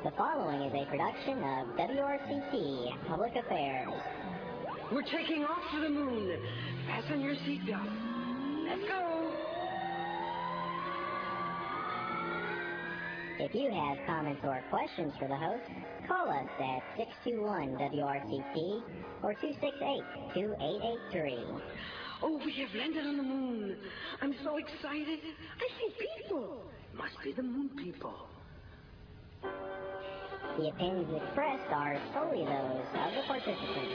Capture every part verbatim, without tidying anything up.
The following is a production of W R C T Public Affairs. We're taking off to the moon. Fasten your seatbelt. Let's go. If you have comments or questions for the host, call us at six two one W R C T or two six eight, two eight eight three. Oh, we have landed on the moon. I'm so excited. I see people. Must be the moon people. The opinions expressed are solely those of the participants.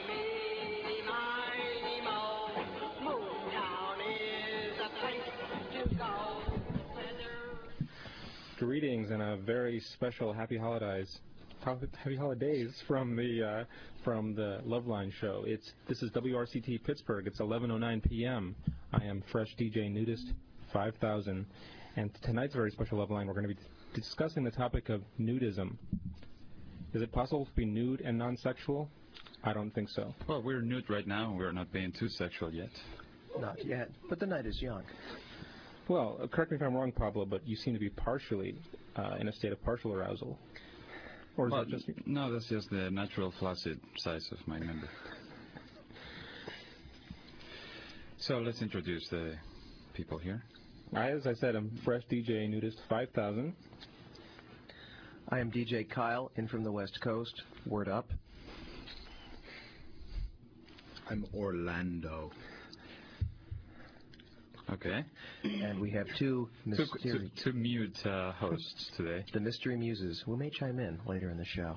Greetings and a very special happy holidays, happy holidays from the uh, from the Loveline show. It's this is W R C T Pittsburgh. It's eleven oh nine p m I am Fresh D J Nudist five thousand, and tonight's very special Loveline. We're going to be discussing the topic of nudism. Is it possible to be nude and non-sexual? I don't think so. Well, we're nude right now. We're not being too sexual yet. Not yet, but the night is young. Well, uh, correct me if I'm wrong, Pablo, but you seem to be partially uh, in a state of partial arousal. Or is well, that just... No, that's just the natural flaccid size of my member. So let's introduce the people here. I, as I said, I'm Fresh D J Nudist five thousand. I am D J Kyle, in from the West Coast. Word up. I'm Orlando. Okay. And we have two Two, mysterious... two, two mute uh, hosts today. The Mystery Muses, who may chime in later in the show.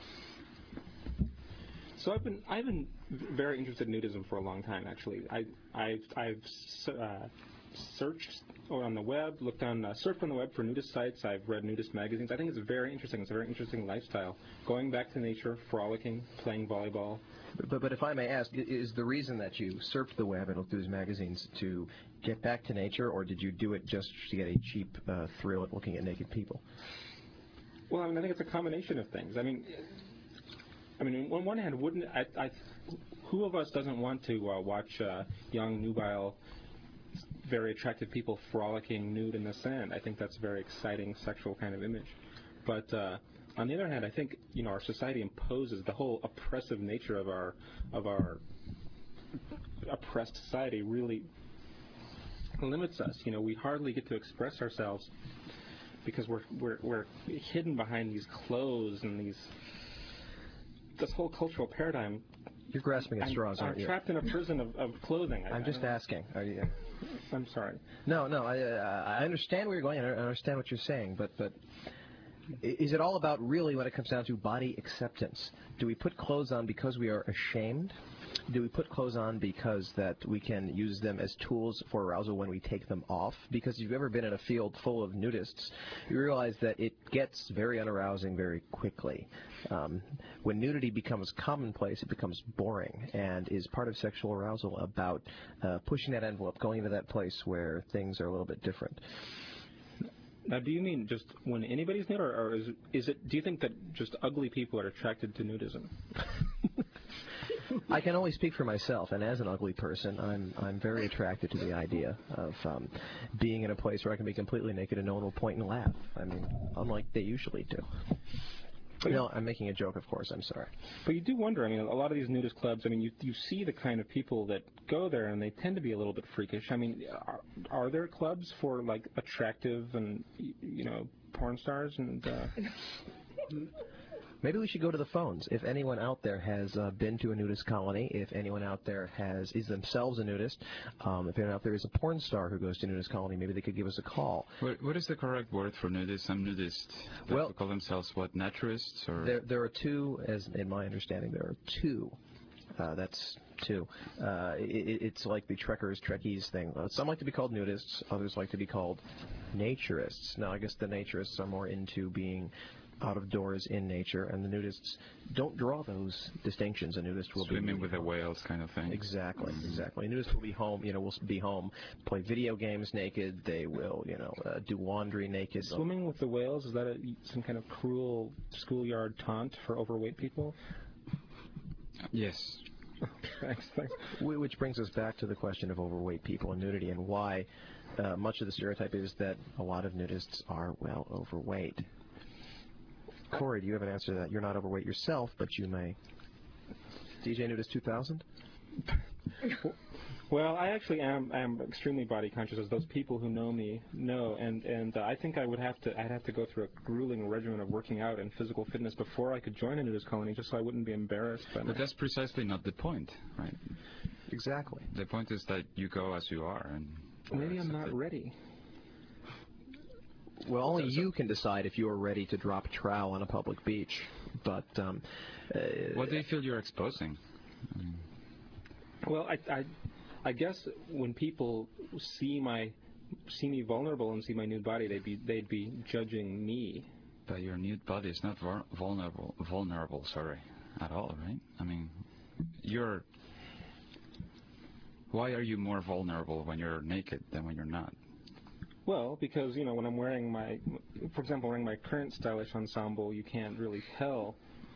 So I've been I've been very interested in nudism for a long time. Actually, I I've I've uh, searched on the web, looked on uh, surfed on the web for nudist sites. I've read nudist magazines. I think it's very interesting. It's a very interesting lifestyle. Going back to nature, frolicking, playing volleyball. But but if I may ask, is the reason that you surfed the web and looked through these magazines to get back to nature, or did you do it just to get a cheap uh, thrill at looking at naked people? Well, I mean, I think it's a combination of things. I mean. I mean, on one hand, wouldn't I, I, who of us doesn't want to uh, watch uh, young, nubile, very attractive people frolicking nude in the sand? I think that's a very exciting sexual kind of image. But uh, on the other hand, I think you know our society imposes the whole oppressive nature of our of our oppressed society really limits us. You know, we hardly get to express ourselves because we're we're we're hidden behind these clothes and these. This whole cultural paradigm. You're grasping at I'm, straws, aren't I'm you? I'm trapped in a prison of, of clothing. I'm I, just I asking. Are you, I'm sorry. No, no. I, uh, I understand where you're going. I understand what you're saying, but but is it all about really when it comes down to body acceptance? Do we put clothes on because we are ashamed? Do we put clothes on because that we can use them as tools for arousal when we take them off? Because if you've ever been in a field full of nudists, you realize that it gets very unarousing very quickly. Um, when nudity becomes commonplace, it becomes boring, and is part of sexual arousal about uh, pushing that envelope, going into that place where things are a little bit different. Now, do you mean just when anybody's nude, or, or is, is it? Do you think that just ugly people are attracted to nudism? I can only speak for myself, and as an ugly person, I'm I'm very attracted to the idea of um, being in a place where I can be completely naked and no one will point and laugh. I mean, unlike they usually do. But no, I'm making a joke, of course. I'm sorry. But you do wonder. I mean, a lot of these nudist clubs. I mean, you you see the kind of people that go there, and they tend to be a little bit freakish. I mean, are, are there clubs for like attractive and you know porn stars and? Uh, Maybe we should go to the phones. If anyone out there has uh, been to a nudist colony, if anyone out there has is themselves a nudist, um, if anyone out there is a porn star who goes to a nudist colony, maybe they could give us a call. What, what is the correct word for nudist? Some nudists well, call themselves what, naturalists? Or? There, there are two, as in my understanding, there are two. Uh, that's two. Uh, it, it's like the trekkers, trekkies thing. Uh, some like to be called nudists. Others like to be called naturists. Now, I guess the naturists are more into being out of doors in nature, and the nudists don't draw those distinctions. A nudist will swimming be with the whales, kind of thing. Exactly, exactly. A nudist will be home. You know, will be home, play video games naked. They will, you know, uh, do laundry naked. Swimming with the whales, is that a, some kind of cruel schoolyard taunt for overweight people? Yes. Thanks, thanks. Which brings us back to the question of overweight people and nudity, and why uh, much of the stereotype is that a lot of nudists are well overweight. Corey, do you have an answer to that? You're not overweight yourself, but you may. D J Nudist two thousand? Well, I actually am am extremely body conscious, as those people who know me know, and and uh, I think I would have to I'd have to go through a grueling regimen of working out and physical fitness before I could join a nudist colony, just so I wouldn't be embarrassed. By But that's precisely not the point, right? Exactly. The point is that you go as you are, and maybe I'm not ready. Well, only you can decide if you are ready to drop trowel on a public beach. But um, uh, what do you feel you're exposing? I mean, well, I, I, I guess when people see my see me vulnerable and see my nude body, they'd be they'd be judging me. But your nude body is not vul- vulnerable, vulnerable, sorry, at all, right? I mean, you're. Why are you more vulnerable when you're naked than when you're not? Well, because, you know, when I'm wearing my, for example, wearing my current stylish ensemble, you can't really tell.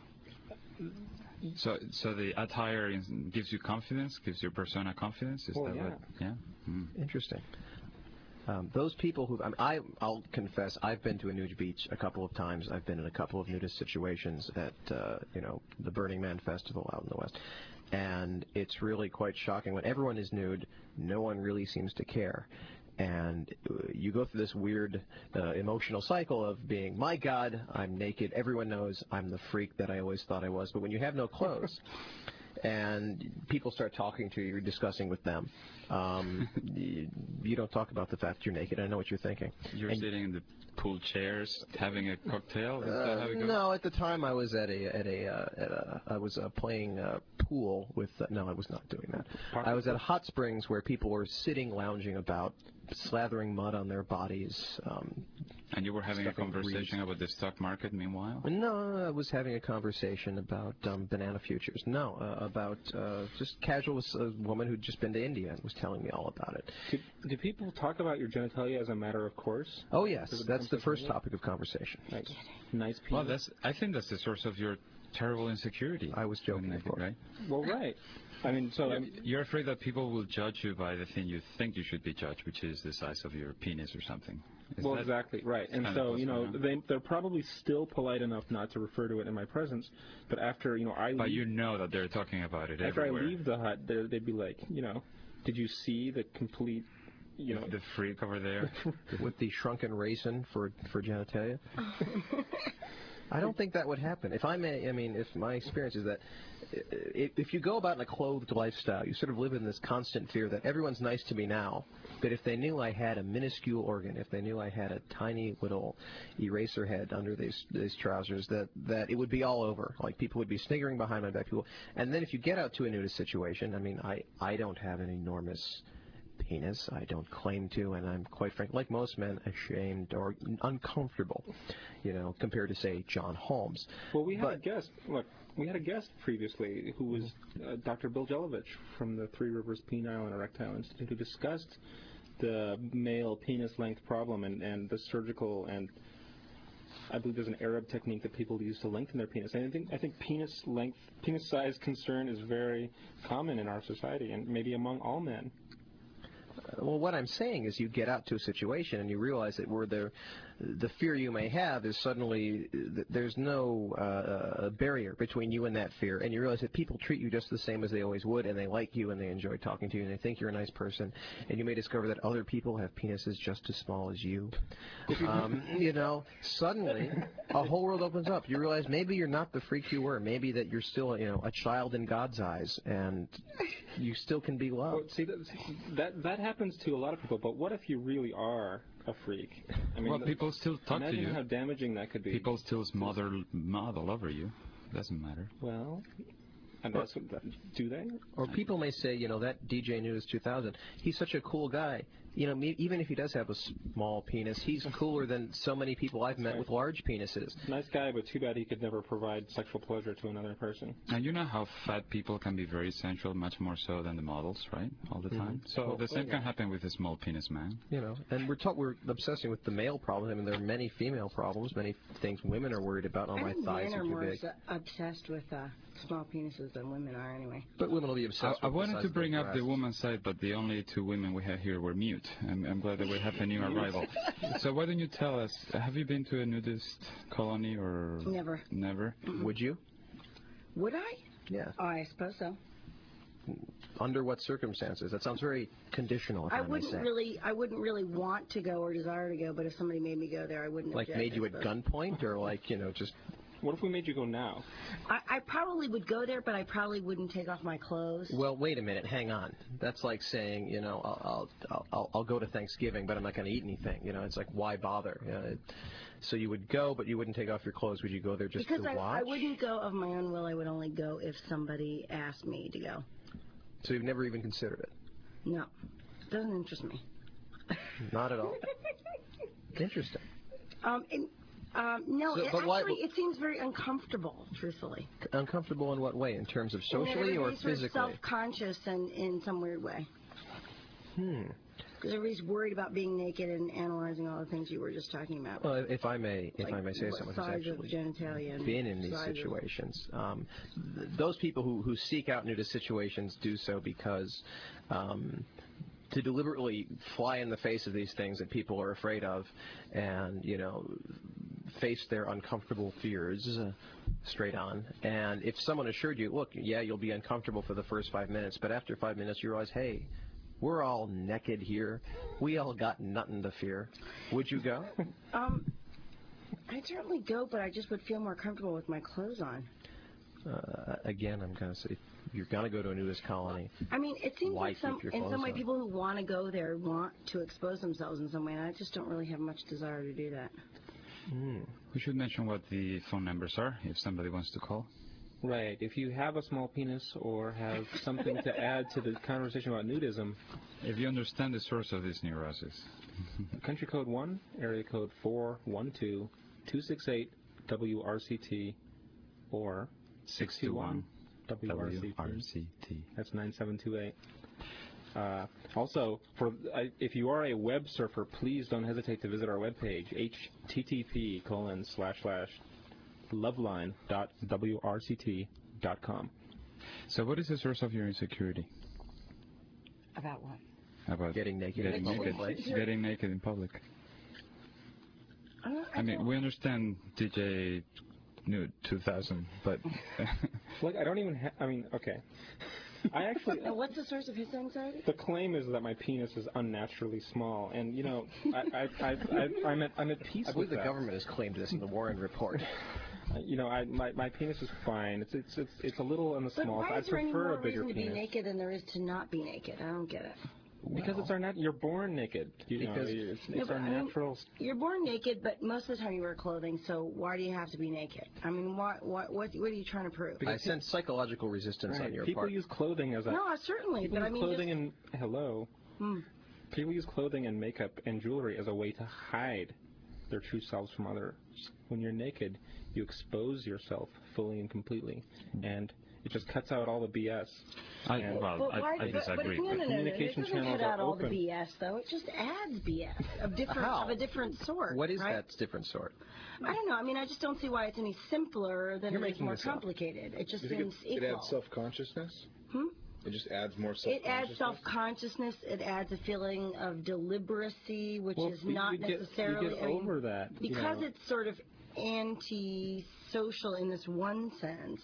So, so the attire is, gives you confidence, gives your persona confidence. Is Well, that yeah. what? Yeah. Mm. Interesting. Um, those people who, I, mean, I, I'll confess, I've been to a nude beach a couple of times. I've been in a couple of nudist situations at, uh, you know, the Burning Man Festival out in the West. And it's really quite shocking. When everyone is nude, no one really seems to care. And you go through this weird uh, emotional cycle of being, my God, I'm naked. Everyone knows I'm the freak that I always thought I was. But when you have no clothes and people start talking to you, you're discussing with them, um, you, you don't talk about the fact you're naked. I know what you're thinking. You're and sitting in the pool chairs, having a cocktail. Is Uh, that how it goes? no, at the time I was at a at a uh, at a I was uh, playing uh, pool with. Uh, no, I was not doing that. I was at a hot springs where people were sitting, lounging about, slathering mud on their bodies. Um, And you were having a stuffing conversation about the stock market meanwhile? no, I was having a conversation about um, banana futures. No, uh, about uh, just casual with a woman who'd just been to India and was telling me all about it. Do, do people talk about your genitalia as a matter of course? Oh yes, Does it that's become the first familiar? topic of conversation. Like, nice penis? Well, that's. I think that's the source of your terrible insecurity. I was joking, when of naked, course. right? Well, right. I mean, so... I'm, You're afraid that people will judge you by the thing you think you should be judged, which is the size of your penis or something. Is well, that- exactly, right. And kind of so, what's you know, going on. they, they're probably still polite enough not to refer to it in my presence, but after, you know, I But leave, you know that they're talking about it after everywhere. I leave the hut, they're- they'd be like, you know, did you see the complete, you know... The freak over there. With the shrunken raisin for for genitalia. I don't think that would happen. If I may, I mean, if my experience is that if, if you go about in a clothed lifestyle, you sort of live in this constant fear that everyone's nice to me now, but if they knew I had a minuscule organ, if they knew I had a tiny little eraser head under these these trousers, that that it would be all over. Like people would be sniggering behind my back. People, and then if you get out to a nudist situation, I mean, I I don't have an enormous penis. I don't claim to, and I'm quite frank, like most men, ashamed or uncomfortable, you know, compared to, say, John Holmes. Well, we had But- a guest. Look, we had a guest previously who was uh, Doctor Bill Jelovich from the Three Rivers Penile and Erectile Institute, who discussed the male penis length problem and, and the surgical and I believe there's an Arab technique that people use to lengthen their penis. And I think I think penis length, penis size concern is very common in our society and maybe among all men. Well, what I'm saying is you get out to a situation and you realize that where the the fear you may have is suddenly th- there's no uh, barrier between you and that fear, and you realize that people treat you just the same as they always would, and they like you and they enjoy talking to you and they think you're a nice person, and you may discover that other people have penises just as small as you. Um, you know, suddenly a whole world opens up. You realize maybe you're not the freak you were, maybe that you're still, you know, a child in God's eyes, and you still can be loved. Well, see, that, that that happens to a lot of people. But what if you really are a freak? I mean, Well, people still talk to imagine you. how damaging that could be. People still smother model over you. Doesn't matter. Well, and that's what, that, do they? Or people may say, you know, that D J News two thousand, he's such a cool guy. You know, me, even if he does have a small penis, he's cooler than so many people I've met with large penises. Nice guy, but too bad he could never provide sexual pleasure to another person. And you know how fat people can be very sensual, much more so than the models, right? All the time. So Oh, the same oh, can yeah. happen with a small penis man. You know, and we're talk, we're obsessing with the male problem. I mean, there are many female problems, many things women are worried about. Oh, I my think thighs men are are too more big. obs- obsessed with uh, small penises than women are anyway. But women will be obsessed I, I with the wanted size to of bring their up the breasts. woman's side, but the only two women we have here were mute. I'm, I'm glad that we have a new arrival. So why don't you tell us, have you been to a nudist colony or... Never. Never? Mm-mm. Would you? Would I? Yeah. Oh, I suppose so. Under what circumstances? That sounds very conditional, if I, I may wouldn't say. really, I wouldn't really want to go or desire to go, but if somebody made me go there, I wouldn't. Like object, made you I at suppose. gunpoint, or like, you know, just... What if we made you go now? I, I probably would go there, but I probably wouldn't take off my clothes. Well, wait a minute, hang on. That's like saying, you know, I'll I'll I'll, I'll go to Thanksgiving, but I'm not going to eat anything. You know, it's like, why bother? You know, it, so you would go, but you wouldn't take off your clothes. Would you go there just because to I, watch? I wouldn't go of my own will. I would only go if somebody asked me to go. So you've never even considered it? No, it doesn't interest me. Not at all. Interesting. Um, and, um, no, So- it, but actually, why- it seems very uncomfortable, truthfully. Uncomfortable in what way? In terms of And socially or everybody's sort of physically? self-conscious and in some weird way. Hmm. Because everybody's worried about being naked and analyzing all the things you were just talking about. Well, if I may, if Like I may say what someone who's size of actually genitalia and been in these size of- situations, um, th- those people who, who seek out nudist situations do so because um, to deliberately fly in the face of these things that people are afraid of, and you know, face their uncomfortable fears uh, straight on. And if someone assured you, look, yeah, you'll be uncomfortable for the first five minutes, but after five minutes you realize, hey, we're all naked here. We all got nothing to fear. Would you go? Um, I'd certainly go, but I just would feel more comfortable with my clothes on. Uh, again, I'm going to say, you're going to go to a nudist colony. I mean, it seems Why like some, keep your in some clothes way on? people who want to go there want to expose themselves in some way, and I just don't really have much desire to do that. Hmm. We should mention what the phone numbers are if somebody wants to call. Right. If you have a small penis or have something to add to the conversation about nudism, If you understand the source of this neurosis. country code one, area code four one two, two six eight W R C T or six two one W R C T. W R C T. That's nine seven two eight. Uh, also, for uh, if you are a web surfer, please don't hesitate to visit our webpage, http colon slash slash loveline dot W R C T dot com. So what is the source of your insecurity? About what? About Getting naked getting in naked, public. getting naked in public. I, don't- I I mean, don't- we understand D J Nude two thousand, but Look, I don't even ha- I mean, okay. I actually... Now, what's the source of his anxiety? The claim is that my penis is unnaturally small, and, you know, I, I, I, I, I'm, at, I'm at peace I believe with the that. government has claimed this in the Warren Report. Uh, You know, I, my, my penis is fine. It's, it's, it's, it's a little on the But small why side. is there I any prefer more a bigger reason to be penis. naked than there is to not be naked? I don't get it. Because it's our nat- you're born naked. You know, Because- it's, No, it's but our I mean, natural... You're born naked, but most of the time you wear clothing, so why do you have to be naked? I mean, why, why, what, what are you trying to prove? I sense psychological resistance Right. on your People part. use clothing as a... No, certainly, People but use I mean, clothing just, and... Hello. Hmm. People use clothing and makeup and jewelry as a way to hide their true selves from others. When you're naked, you expose yourself fully and completely, and it just cuts out all the B S. I, And- well, But I, why, I but, but disagree. no, no, no, no, it communication doesn't channels cut out are all the open. B S, though. It just adds B S of different How? of a different sort. What is right? that different sort? I don't know. I mean, I just don't see why it's any simpler than You're it is making more this up. complicated. It just You think seems it, it equal. adds self-consciousness? Hmm? It just adds more It self-consciousness? adds self-consciousness. It adds a feeling of deliberacy, which Well, is you- not you get, necessarily. You get I mean, over that. you because know. it's sort of anti-social in this one sense.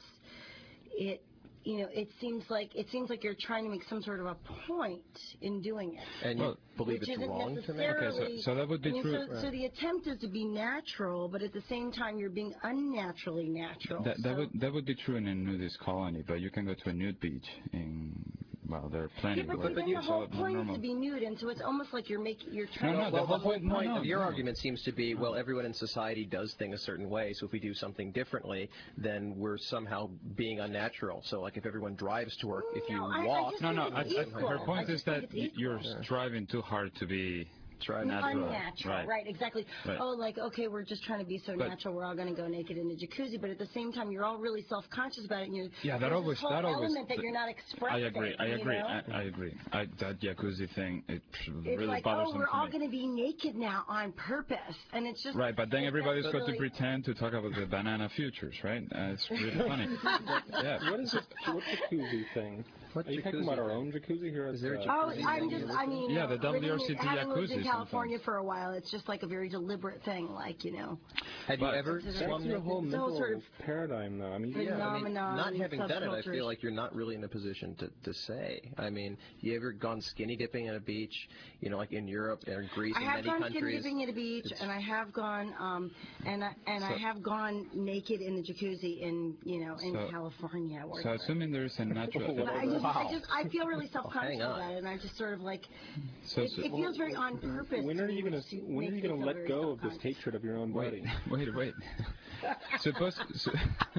It, you know, it seems like it seems like you're trying to make some sort of a point in doing it. And you Well, believe which it's isn't wrong to make? necessarily, Okay, so- so that would be I mean, true, So, right. so the attempt is to be natural, but at the same time you're being unnaturally natural. That, that so, would that would be true in a nudist colony, but you can go to a nude beach in well, there are plenty. yeah, but, of but then beaches, the whole so point is normal. to be nude, and so it's almost like you're making you're trying. No, no, to, the well, whole the whole point- no, point no, of your no. argument seems to be, well, everyone in society does things a certain way, so if we do something differently, then we're somehow being unnatural. So, like, if everyone drives to work, if you No, I- I walk... just No, no. think I, it's I, equal. her I point is just think that it's you're equal. striving too hard to be Try natural. Unnatural, Right. right. exactly. Right. Oh, like, okay, we're just trying to be so But- natural, we're all going to go naked in a jacuzzi, but at the same time, you're all really self-conscious about it, and you're, Yeah, that there's always- this whole that always- element that you're not I expressing. agree. I you agree. know? I, I agree. I, that jacuzzi thing, it It's really like, bothers oh, them we're to all me. going to be naked now on purpose, and it's just... Right, but then it's everybody's just got to really- pretend to talk about the banana futures, right? Uh, it's really funny. Yeah. What is this? What's the jacuzzi thing? What Are you talking jacuzzi? about our own jacuzzi here? At Is there a uh, Oh, jacuzzi? I'm just, I mean, Yeah, the living W R C T in- having lived in jacuzzi California sometimes. for a while, it's just like a very deliberate thing, like, you know, Have But- you ever That's swum That's your naked? whole So mental sort of paradigm, though. I mean, the yeah. I mean, phenomenon, not having done it, I subcultures. feel like you're not really in a position to, to say. I mean, you ever gone skinny dipping at a beach, you know, like in Europe or Greece I and have many gone countries? skinny dipping at a beach, It's- and I have gone, um, and I, and I So- have gone naked in the jacuzzi in, you know, in So- California. Or So assuming there is a natural... but I just, Wow. I just, I feel really self-conscious hang on. about it, and I just sort of like, So, it, so- it feels very on purpose. When are to you me, gonna which When are makes you me gonna feel let very go of this self-conscious. hatred of your own wait, body? wait, wait. suppose... So,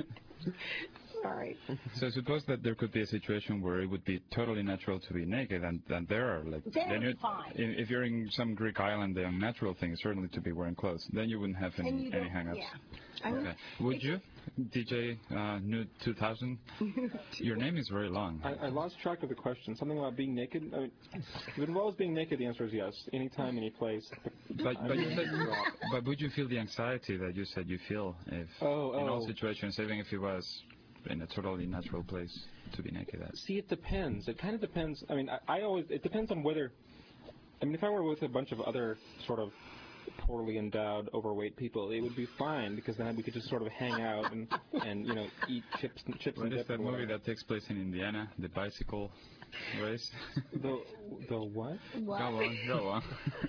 Sorry. So suppose that there could be a situation where it would be totally natural to be naked, and, and there are like Then then it's you- fine. i- if you're in some Greek island, the unnatural thing is certainly to be wearing clothes. Then you wouldn't have And any you any don't, hang-ups. yeah. I mean, Okay. Would you, D J uh, Nude two thousand? Your name is very long. I, I lost track of the question. Something about being naked. I mean, if it involves being naked, the answer is yes. Anytime, any place. But, but you said, Yeah. but would you feel the anxiety that you said you feel if Oh, in all oh. situations, even if it was in a totally natural place to be naked at? See, it depends. It kind of depends. I mean, I, I always. It depends on whether. I mean, if I were with a bunch of other sort of poorly endowed, overweight people, it would be fine because then we could just sort of hang out and and you know eat chips and chips What and is dip that and movie whatever. that takes place in Indiana, the bicycle race? The the what? what? Go on, go on.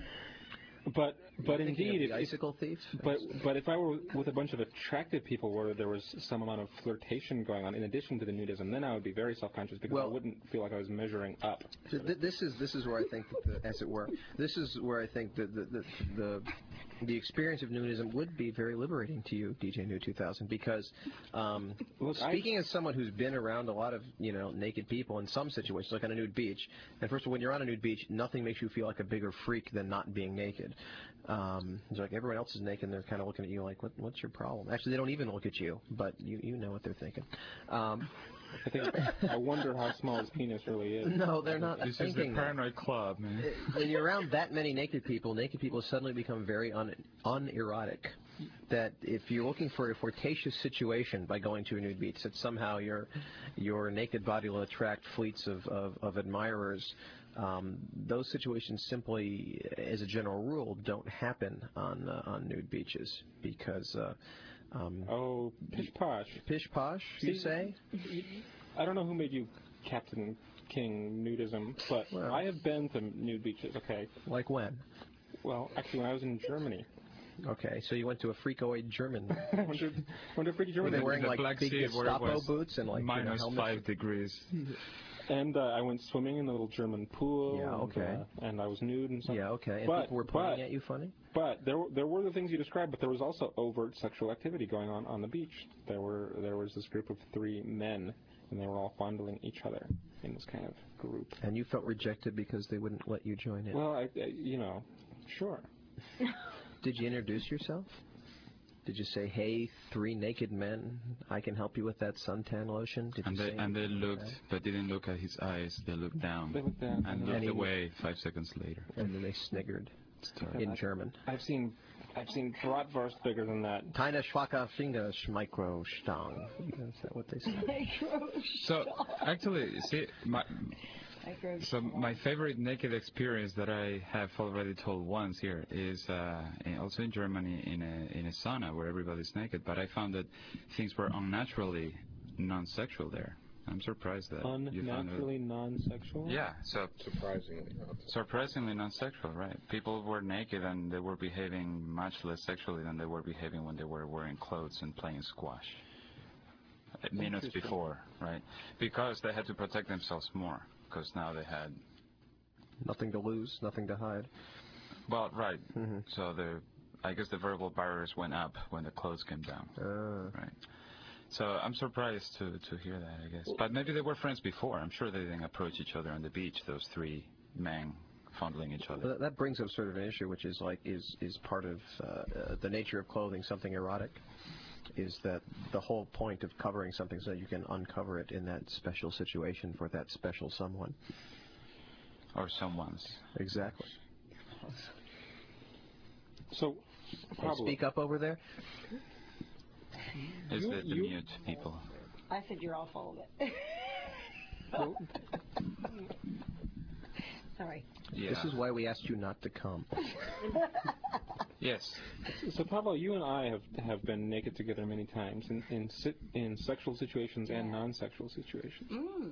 But but Thinking of indeed, the if, if, icicle thief. but but if I were with a bunch of attractive people where there was some amount of flirtation going on in addition to the nudism, then I would be very self-conscious because I Well- wouldn't feel like I was measuring up. Th- th- This is this is where I think, that the, as it were, this is where I think that the the, the the experience of nudism would be very liberating to you, D J New two thousand, because um, Look, I- speaking as someone who's been around a lot of you know naked people in some situations, like on a nude beach, and first of all, when you're on a nude beach, nothing makes you feel like a bigger freak than not being naked. Um, it's like everyone else is naked, and they're kind of looking at you like, what, what's your problem? Actually, they don't even look at you, but you you know what they're thinking. Um, I think I wonder how small his penis really is. no, they're not This is the thinking that. paranoid club, man. When you're around that many naked people, naked people suddenly become very un, unerotic. That if you're looking for a flirtatious situation by going to a nude beach, that somehow your your naked body will attract fleets of, of, of admirers. Um, those situations simply, as a general rule, don't happen on uh, on nude beaches because uh, um, Oh, pish posh. pish posh, you See- say? I don't know who made you Captain King nudism, but Well. I have been to nude beaches. Okay. Like when? Well, actually, when I was in Germany, Okay, so you went to a freakoid German. I went to, went to freaky Were Germany, they wearing The like Black big Sea where it Gestapo was boots and like you know, minus helmets? five degrees. and uh, I went swimming in the little German pool. Yeah, and, okay. uh, and I was nude and stuff. Yeah, okay. And But- people were pointing but- at you funny? But there, were- there were the things you described, but there was also overt sexual activity going on on the beach. There were, there was this group of three men, and they were all fondling each other in this kind of group. And you felt rejected because they wouldn't let you join in. Well, I, I you know, sure. Did you introduce yourself? Did you say, "Hey, three naked men, I can help you with that suntan lotion"? Did And you they say and they anything like looked, that? but didn't look at his eyes. They looked down They looked down. and And looked he- away five seconds later. And then they sniggered Sorry. in German. I've seen, I've seen bratwurst bigger than that. Keine schwache Finger, Microstang. Is that what they say? So actually, see, my, so my favorite naked experience that I have already told once here is uh, in, also in Germany in a in a sauna where everybody's naked. But I found that things were unnaturally non-sexual there. I'm surprised that you found it. Unnaturally non-sexual? Yeah, so Surprisingly. surprisingly non-sexual, right? People were naked and they were behaving much less sexually than they were behaving when they were wearing clothes and playing squash. Uh, Minutes Interesting. before, right? Because they had to protect themselves more. Because now they had, Nothing to lose, nothing to hide. well, right. Mm-hmm. So the, I guess the verbal barriers went up when the clothes came down, Uh, right? So I'm surprised to to hear that, I guess. But maybe they were friends before. I'm sure they didn't approach each other on the beach. Those three men fondling each Well, other. that, that brings up sort of an issue, which is like is is part of uh, uh, the nature of clothing something erotic. Is that the whole point of covering something so that you can uncover it in that special situation for that special someone? Or someone's. Exactly. So, Hey, Pablo, speak up over there. Is You- the, the you- mute people. I said you're all full of it. Sorry. Yeah. This is why we asked you not to come. Yes. So Pablo, you and I have have been naked together many times in in, si- in sexual situations and Yeah. non-sexual situations. Mm.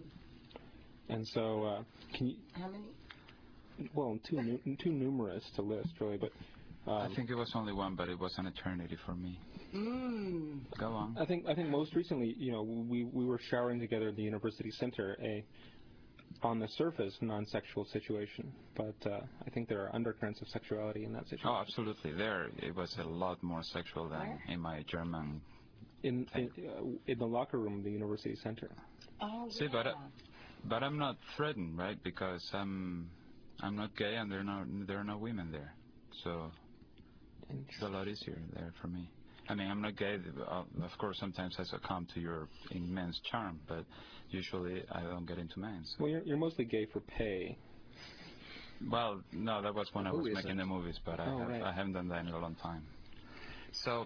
And so, uh, can you? How many? Well, too nu- too numerous to list, really. But um, I think it was only one, but it was an eternity for me. Mm. Go on. I think I think most recently, you know, we we were showering together at the university center, a on the surface non-sexual situation, but uh, I think there are undercurrents of sexuality in that situation. Oh, absolutely. There, it was a lot more sexual than in my German. In in, uh, in the locker room of the university center. Oh, See, yeah. but uh, but I'm not threatened, right? Because I'm I'm not gay, and there are no there are no women there, so it's a lot easier there for me. I mean, I'm not gay. Uh, of course, sometimes I succumb to your immense charm, but usually I don't get into men. So. Well, you're, you're mostly gay for pay. Well, no, that was when I Who was isn't? making the movies, but I, Oh, have, right. I haven't done that in a long time. So,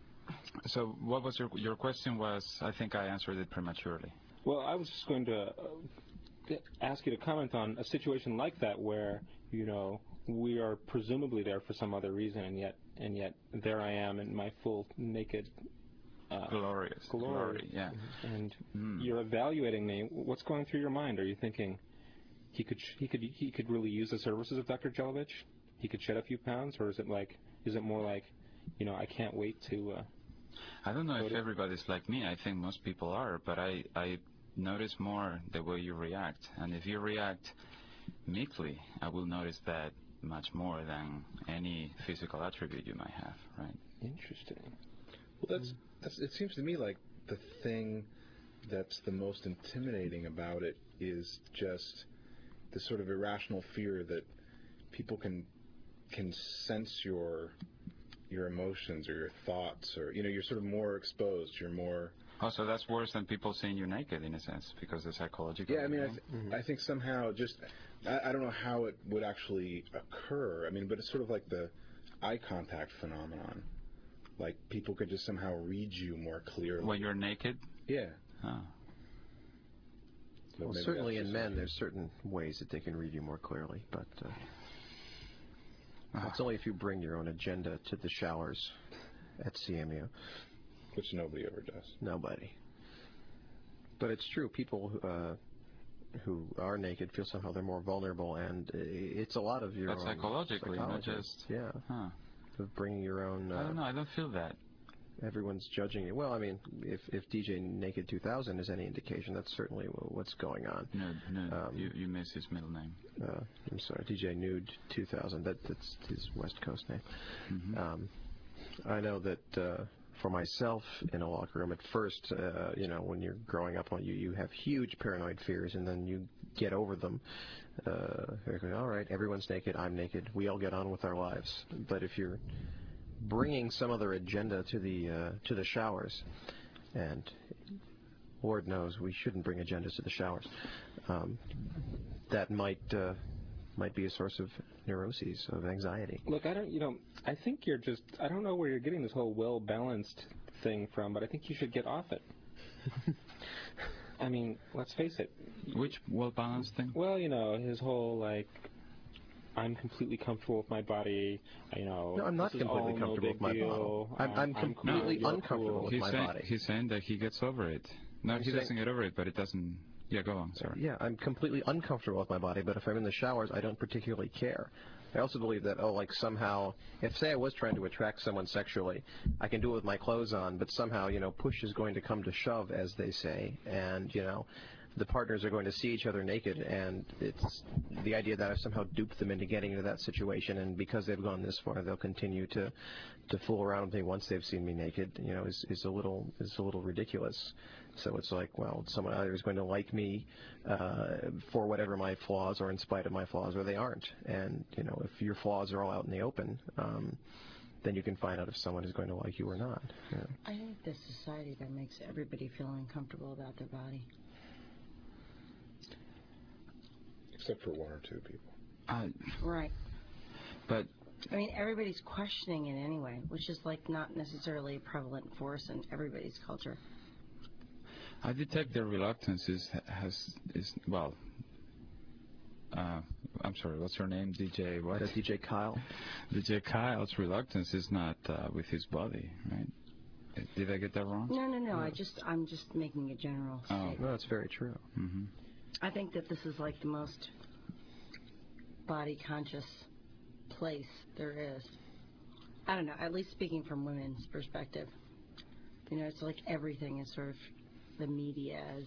so what was your your question? Was I think I answered it prematurely. Well, I was just going to uh, ask you to comment on a situation like that where, you know, we are presumably there for some other reason, and yet and yet there I am in my full naked uh, Glorious, glory. glory, yeah. And Mm. you're evaluating me. What's going through your mind? Are you thinking he could he could he could really use the services of Doctor Jelovich? He could shed a few pounds, or is it like is it more like, you know, I can't wait to. Uh, I don't know if Go to- everybody's like me. I think most people are, but I I notice more the way you react, and if you react meekly, I will notice that much more than any physical attribute you might have, right? Interesting. Well, that's, that's. It seems to me like the thing that's the most intimidating about it is just the sort of irrational fear that people can can sense your your emotions or your thoughts, or you know, you're sort of more exposed. You're more. Oh, so that's worse than people seeing you naked in a sense, because the psychological. Yeah, I mean, I, you know? th- I think somehow just I, I don't know how it would actually occur. I mean, but it's sort of like the eye contact phenomenon. Like people could just somehow read you more clearly. When you're naked. Yeah. Oh. But Well, maybe certainly that's in just men, me. there's certain ways that they can read you more clearly, but uh, Ah. it's only if you bring your own agenda to the showers at C M U. Which nobody ever does. Nobody. But it's true. People uh, who are naked feel somehow they're more vulnerable, and uh, it's a lot of your But own psychologically, not psychology. just- Yeah, Huh. of bringing your own. Uh, I don't know. I don't feel that. Everyone's judging you. Well, I mean, if if D J Naked two thousand is any indication, that's certainly wh- what's going on. No, no. Um, you you miss his middle name. Uh, I'm sorry, D J Nude two thousand. That that's his West Coast name. Mhm. Um, I know that uh, for myself in a locker room, at first, uh, you know, when you're growing up, you you have huge paranoid fears, and then you get over them. Uh, you're going, all right, everyone's naked, I'm naked, we all get on with our lives. But if you're bringing some other agenda to the uh, to the showers, and Lord knows we shouldn't bring agendas to the showers, um, that might uh, might be a source of neuroses, of anxiety. Look, I don't, you know, I think you're just, I don't know where you're getting this whole well-balanced thing from, but I think you should get off it. I mean, let's face it. Which well-balanced thing? Well, you know, his whole, like, I'm completely comfortable with my body, you know. No, I'm not this is completely all no comfortable big with my deal. body. I'm- I'm cool, completely you're uncomfortable cool. with He's my saying, body. he's saying that he gets over it. No, I'm he saying- doesn't get over it, but it doesn't. Yeah, go on. Sorry. Yeah, I'm completely uncomfortable with my body, but if I'm in the showers, I don't particularly care. I also believe that, oh, like somehow, if say I was trying to attract someone sexually, I can do it with my clothes on, but somehow, you know, push is going to come to shove, as they say, and, you know, the partners are going to see each other naked, and it's the idea that I've somehow duped them into getting into that situation, and because they've gone this far, they'll continue to to fool around with me once they've seen me naked, you know, is, is a little is a little ridiculous. So it's like, well, someone either is going to like me uh, for whatever my flaws or in spite of my flaws, or they aren't. And, you know, if your flaws are all out in the open, um, then you can find out if someone is going to like you or not. You know. I think the society that makes everybody feel uncomfortable about their body. Except for one or two people. Uh, Right. but I mean, everybody's questioning it anyway, which is like not necessarily a prevalent force in everybody's culture. I detect their reluctance is has is well. Uh, I'm sorry. What's your name, D J? What? That's D J Kyle. D J Kyle's reluctance is not uh, with his body, right? Did I get that wrong? No, no, no. I just, I'm just making a general Oh. statement. No, that's very true. Mm-hmm. I think that this is like the most body conscious place there is. I don't know. At least speaking from women's perspective, you know, it's like everything is sort of the media is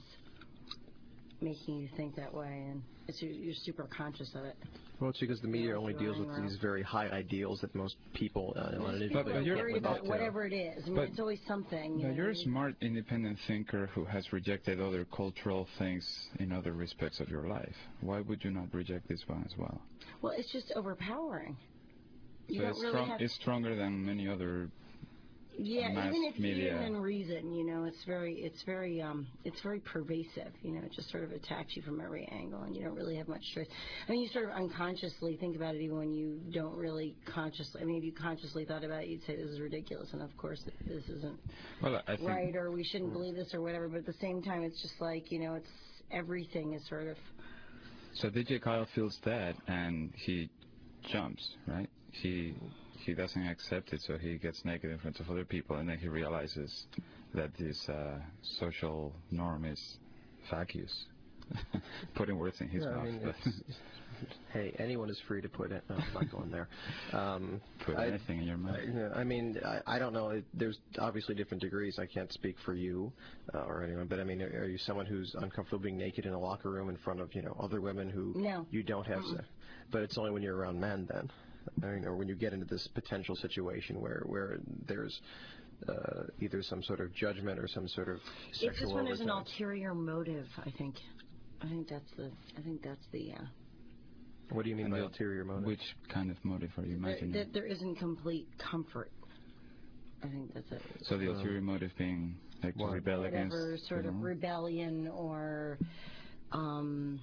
making you think that way, and it's, you're super conscious of it. Well, it's because the media Yeah, only you're deals running with around. these very high ideals that most people uh, on an People individual but are you're- worried would about like to- whatever it is. I mean, But- it's always something. Now, know, you're a you- smart, independent thinker who has rejected other cultural things in other respects of your life. Why would you not reject this one as well? Well, it's just overpowering. You So don't it's, really strong, have. it's stronger than many other. Yeah, mass even if media. even in reason, you know, it's very, it's very, um, it's very pervasive. You know, it just sort of attacks you from every angle, and you don't really have much choice. I mean, you sort of unconsciously think about it, even when you don't really consciously. I mean, if you consciously thought about it, you'd say this is ridiculous, and of course, this isn't Well, I think right, or we shouldn't believe this, or whatever. But at the same time, it's just like, you know, it's everything is sort of. so. D J Kyle feels that, and he jumps. Right? He he doesn't accept it, so he gets naked in front of other people, and then he realizes that this uh, social norm is vacuous. Putting words in his Yeah, I mouth. mean, but it's, hey, anyone is free to put it. No, I'm not going there. Um, put I- anything in your mouth. I, I mean, I, I don't know. It, there's obviously different degrees. I can't speak for you uh, or anyone, but I mean, are, are you someone who's uncomfortable being naked in a locker room in front of, you know, other women who No. you don't have sex? But it's only when you're around men then. I mean, or when you get into this potential situation where where there's uh, either some sort of judgment or some sort of sexual It's just when there's an overtone. ulterior motive. I think. I think that's the. I think that's the. Uh, What do you mean And by the- ulterior motive? Which kind of motive are you that, imagining? that there isn't complete comfort. I think that's it. so the ulterior motive being like to Why? rebel against. Whatever sort the of norm? rebellion or. Um,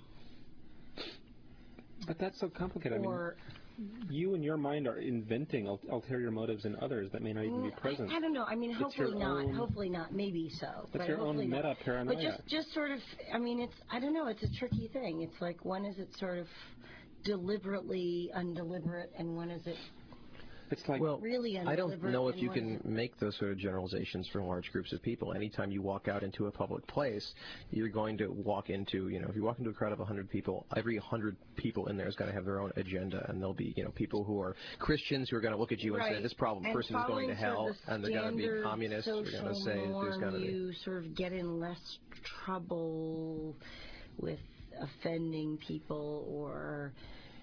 But that's so complicated. I mean, or you in your mind are inventing ul- ulterior motives in others that may not even be Mm, present. I, I don't know. I mean, It's hopefully your not. own- Hopefully not. Maybe so. That's but your own hopefully not. meta paranoia. But just, just sort of. I mean, it's. I don't know. It's a tricky thing. It's like when is it sort of deliberately undeliberate, and when is it It's like Well, really I don't undeliberate? know if and you when is can make those sort of generalizations for large groups of people. Anytime you walk out into a public place, you're going to walk into, you know, if you walk into a crowd of one hundred people, every one hundred people in there is going to have their own agenda, and there'll be, you know, people who are Christians who are going to look at you and say, Right. this problem And person is going to following sort hell, of the and they're going to be standard communists who are going to social say there's going to norm, be. You sort of get in less trouble with offending people or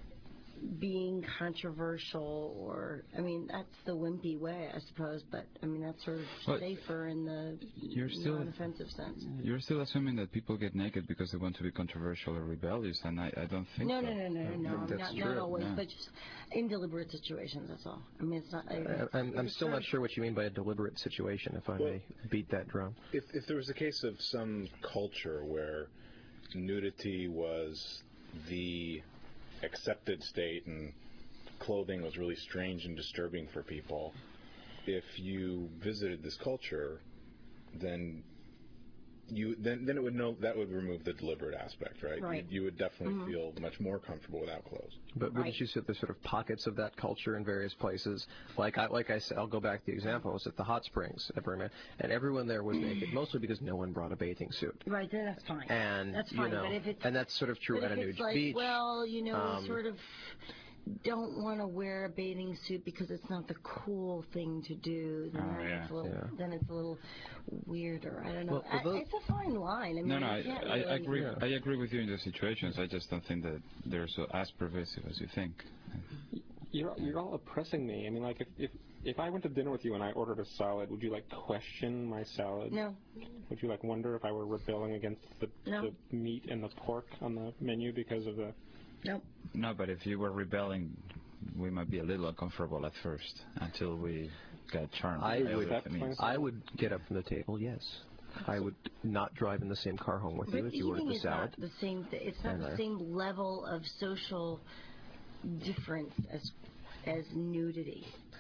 being controversial, or I mean that's the wimpy way, I suppose. But I mean that's sort of But safer in the you're still- non-offensive sense. You're still assuming that people get naked because they want to be controversial or rebellious, and I, I don't think No, so. no, no, no, no, no. that's Not, true, not always, yeah. but just in deliberate situations. That's all. I mean, it's not. I- I'm, I'm it's still sort not of- sure what you mean by a deliberate situation, if I Well- may beat that drum. If, if there was a case of some culture where nudity was the accepted state and clothing was really strange and disturbing for people, if you visited this culture, then you then then it would know that would remove the deliberate aspect, right? Right. You, you would definitely feel much more comfortable without clothes. But wouldn't Right. you say there's sort of pockets of that culture in various places? Like I, like I said, I'll go back to the example. I was at the hot springs at Burma, and everyone there was naked, mostly because no one brought a bathing suit. Right, then that's fine. And That's you fine, know, but if it's- and that's sort of true But at a if nude it's like, beach. well, you know, um, sort of don't want to wear a bathing suit because it's not the cool thing to do, then, Oh, then yeah. it's a little, Yeah. then it's a little weirder. I don't know. Well, well, I, those- it's a fine line. I mean, No, no, I, you can't I, I really- agree. Yeah. I agree with you in those situations. I just don't think that they're so as pervasive as you think. you're you're all oppressing me. I mean, like if if if I went to dinner with you and I ordered a salad, would you like question my salad? No, Would you like wonder if I were rebelling against the, No. the meat and the pork on the menu because of the? no. No, but if you were rebelling, we might be a little uncomfortable at first until we got charmed. I by would- other things. I would get up from the table, yes. I would not drive in the same car home with But you if you eating ordered the is salad. not the same. Th- it's not And, the uh, same level of social difference as as nudity.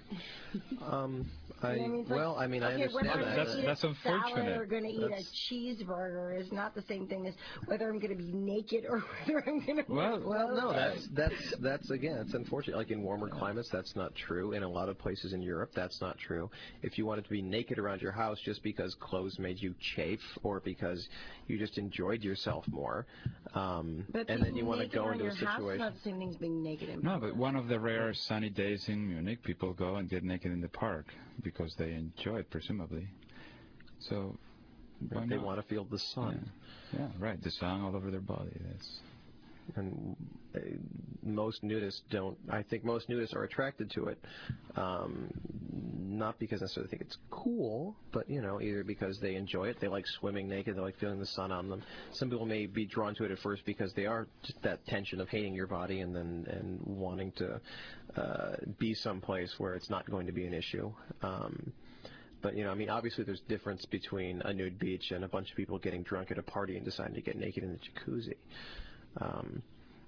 Um, I, You know what I mean? It's well, like, I mean, I okay, understand whether that. I'm That's- gonna eat that's a salad unfortunate. or going to eat That's- a cheeseburger is not the same thing as whether I'm going to be naked or whether I'm going to. Well, Well, no, that's that's that's again, it's unfortunate. Like in warmer climates, that's not true. In a lot of places in Europe, that's not true. If you wanted to be naked around your house just because clothes made you chafe or because you just enjoyed yourself more, um, But and then you want to naked go around into a your house is situation. not the same thing as being naked in No, public. but one of the rare sunny days in Munich, people go and get naked in the park because they enjoy it, presumably. So, why They not? want to feel the sun. Yeah, yeah, right. The sun all over their body. That's And uh, most nudists don't. I think most nudists are attracted to it, um, not because necessarily think it's cool, but you know, either because they enjoy it, they like swimming naked, they like feeling the sun on them. Some people may be drawn to it at first because they are just that tension of hating your body and then and wanting to uh, be someplace where it's not going to be an issue. Um, But, you know, I mean, obviously there's difference between a nude beach and a bunch of people getting drunk at a party and deciding to get naked in the jacuzzi. Um,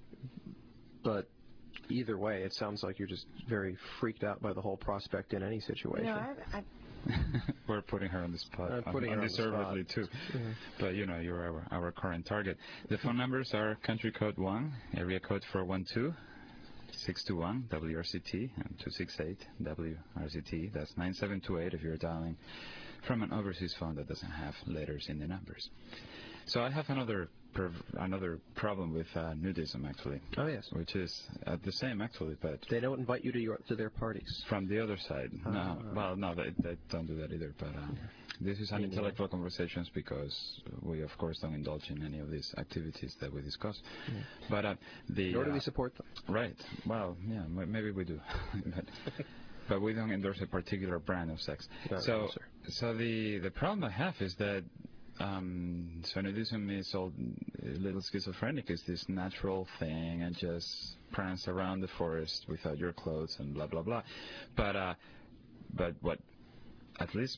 but either way, it sounds like you're just very freaked out by the whole prospect in any situation. No, I've, I've, we're putting her on the spot, I'm putting her on the undeservedly spot. too. But you know, you're our, our current target. The phone numbers are country code one, area code four one two. six two one W R C T and two six eight W R C T. That's nine seven two eight if you're dialing from an overseas phone that doesn't have letters in the numbers. So I have another perv- another problem with uh, nudism, actually. Oh, yes. Which is uh, the same, actually, but They don't invite you to your to their parties. from the other side. Ah. No, well, no, they, they don't do that either. But uh, this is an Me neither. intellectual conversations because we, of course, don't indulge in any of these activities that we discuss. But uh, the Nor do uh, we support them. right. Well, yeah, m- maybe we do, but, but we don't endorse a particular brand of sex. No, so, no, sir. so the the problem I have is that. Um, so nudism is all a little schizophrenic. It's this natural thing and just prance around the forest without your clothes and blah blah blah. But uh, but what at least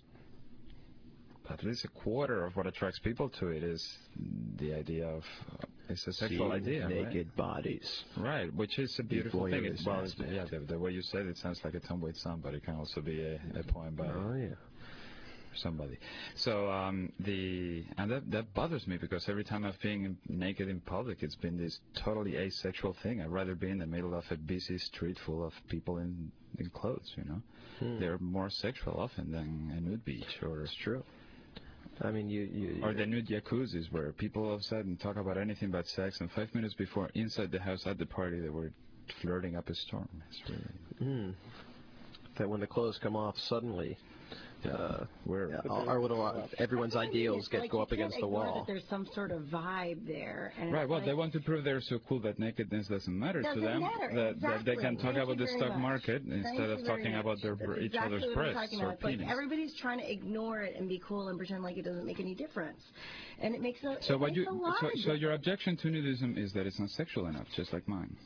at least a quarter of what attracts people to it is the idea of uh, it's a sexual Seeing idea, naked right? bodies. Right, which is a beautiful thing. It, voyeurism well, it's- aspect. yeah, the, the way you said it sounds like a Tom Waits song, but it can also be a, a poem by Oh, yeah. somebody. So um, the and that that bothers me because every time I've been naked in public, it's been this totally asexual thing. I'd rather be in the middle of a busy street full of people in in clothes. You know, Hmm. they're more sexual often than a nude beach or It's true. I mean, you... you or the nude jacuzzis where people all of a sudden talk about anything but sex, and five minutes before inside the house at the party they were flirting up a storm. It's really Hmm. That when the clothes come off suddenly, uh, we're yeah, our, our little, uh, everyone's ideals it's get like go you up against can't the ignore wall. That there's some sort of vibe there. And right. it's Well, like, they want to prove they're so cool that nakedness doesn't matter Doesn't to them. matter, That, that they can exactly. talk Thank about you the very stock much. market Thank instead of you very talking much. about their That's each exactly other's what I'm breasts talking or about. It's like penis. everybody's trying to ignore it and be cool and pretend like it doesn't make any difference, and it makes a So it what makes you a lot so, of so your difference. objection to nudism is that it's not sexual enough, just like mine.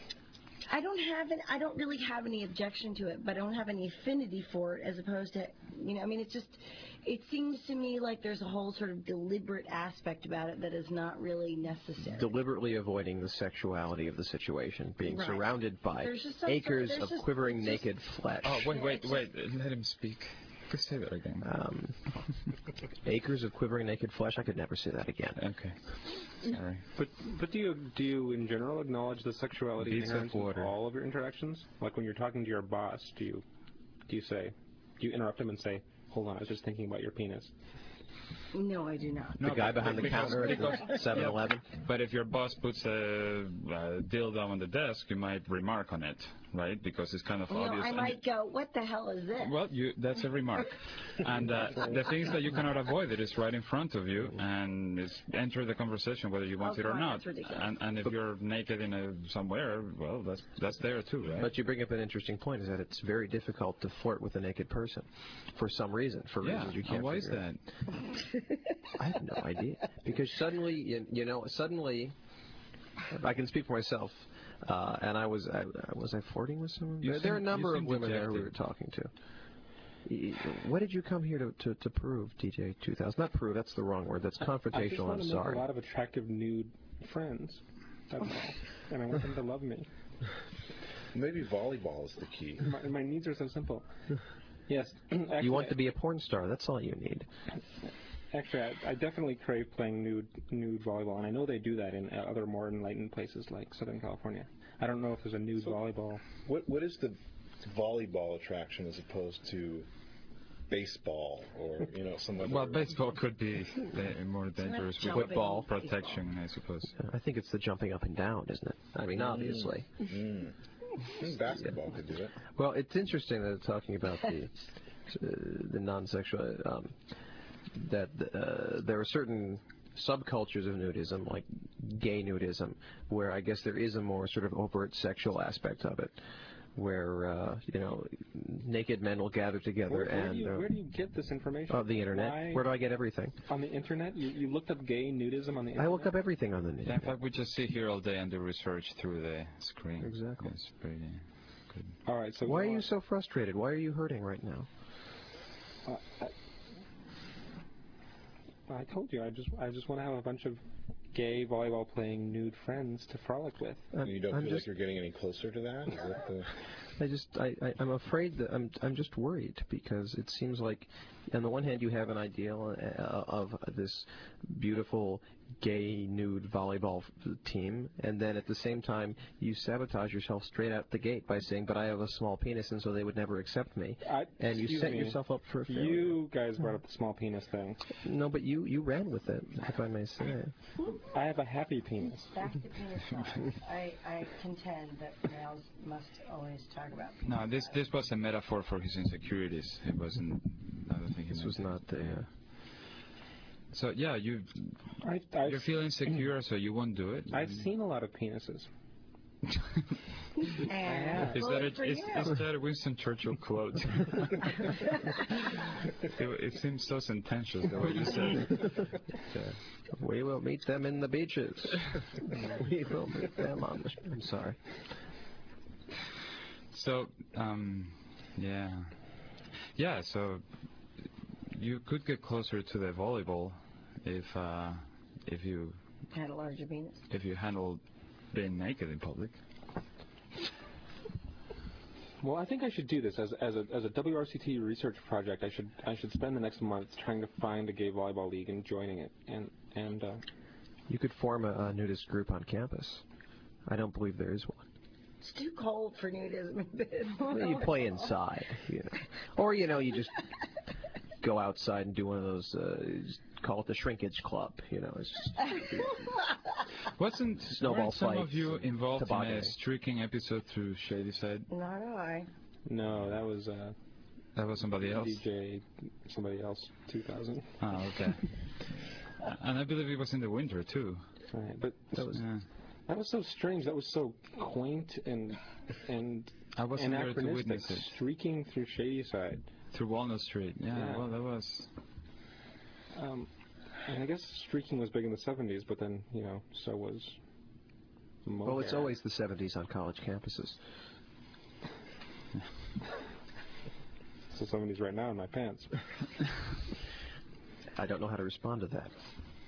I don't have an, I don't really have any objection to it, but I don't have any affinity for it as opposed to, you know, I mean, it's just, it seems to me like there's a whole sort of deliberate aspect about it that is not really necessary. Deliberately avoiding the sexuality of the situation, being Right. surrounded by There's just some acres sort- of there's just- quivering it's just- naked flesh. Oh wait, Yeah, wait, it's wait! Let him speak. Just say that again. Um, acres of quivering naked flesh. I could never say that again. Okay. Sorry. But but do you do you in general acknowledge the sexuality Beads of inherent in water. all of your interactions? Like when you're talking to your boss, do you do you say do you interrupt him and say, "Hold on, I was just thinking about your penis"? No, I do not. The No, guy but- behind the because- counter at because- the seven eleven. But if your boss puts a, a dildo on the desk, you might remark on it, right? Because it's kind of You know, obvious. I and might go, what the hell is this? Well, you, that's a remark. And uh, the thing is that you cannot avoid it. It's right in front of you, and it's enter the conversation whether you want Oh, it or come on, not. that's ridiculous. And, and if you're naked in a, somewhere, well, that's that's there too, right? But you bring up an interesting point: is that it's very difficult to flirt with a naked person, for some reason, for yeah. reasons you can't. And why is figure out. that? I have no idea. Because suddenly, you, you know, suddenly, I can speak for myself. Uh, and I was, I, was I flirting with someone? You There, there are a seem- number you of seem women there who we were dejected. talking to. Y- What did you come here to, to, to prove, D J two thousand? Not prove, that's the wrong word. That's I just confrontational. want I'm to make sorry. a lot of attractive nude friends. That's all, and I want them to love me. Maybe volleyball is the key. My, my needs are so simple. Yes. Actually, You want to be a porn star. That's all you need. Actually, I, I definitely crave playing nude nude volleyball, and I know they do that in uh, other more enlightened places like Southern California. I don't know if there's a nude So- volleyball. What What is the volleyball attraction as opposed to baseball or, you know, some other... Well, baseball could be da- more dangerous with jumping Football. protection, I suppose. I think it's the jumping up and down, isn't it? I mean, obviously. Mm. Mm, basketball could do it. Well, it's interesting that it's talking about the uh, the non-sexual um, that uh, there are certain subcultures of nudism, like gay nudism, where I guess there is a more sort of overt sexual aspect of it, where uh, you know naked men will gather together Where, where, and do you, uh, where do you get this information? oh, the internet. Why- Where do I get everything? On the internet? You, you looked up gay nudism on the internet? I look up everything on the In internet. fact, we just sit here all day and do research through the screen. Exactly. It's pretty good. All right, so Why are you so frustrated? Why are you hurting right now? Uh, I, I told you I just I just want to have a bunch of gay volleyball playing nude friends to frolic with. I'm, You don't I'm feel just, like you're getting any closer to that? Is that the... I just, I, I, I'm afraid that I'm, I'm just worried because it seems like, on the one hand, you have an ideal uh, of this beautiful gay nude volleyball f- team, and then at the same time, you sabotage yourself straight out the gate by saying, "But I have a small penis, and so they would never accept me." I, And you excuse set me, yourself up for a failure. You guys brought up the small penis thing. No, but you, you ran with it, if I may say. I have a happy penis. Back to penis size. I, I contend that males must always talk about penis No, this size. this was a metaphor for his insecurities. It wasn't. I don't think he This meant was it. not the. Uh, So yeah, you I, I've, you feel insecure, so you won't do it. I've seen a lot of penises. And Is well, that a, for is, you. is that a Winston Churchill quote? it, it seems so sententious the way you said it. Yeah. we will meet them in the beaches. we will meet them on the. I'm sorry. So, um, yeah, yeah. So you could get closer to the volleyball if uh, if you Had a larger penis. if you handle being naked in public. Well, I think I should do this as as a as a W R C T research project. I should I should spend the next month trying to find a gay volleyball league and joining it. And and uh, You could form a, a nudist group on campus. I don't believe there is one. It's too cold for nudism. Well, you play inside, you know, or you know, you just go outside and do one of those. Uh, just call it the shrinkage club. You know, it's just, Wasn't Snowball weren't some of fights, you involved in a tobogganing. streaking episode through Shady Side? Not I. no, that was uh, That was somebody else. D J somebody else two thousand. Oh, okay. And I believe it was in the winter too. Right, but that was Yeah. that was so strange. That was so quaint and and I wasn't there to anachronistic. witness it. Streaking through Shady Side. Through Walnut Street. Yeah, Yeah. well, that was. Um, and I guess streaking was big in the seventies, but then you know so was. well, it's mohair. always the seventies on college campuses. It's the seventies right now in my pants. I don't know how to respond to that.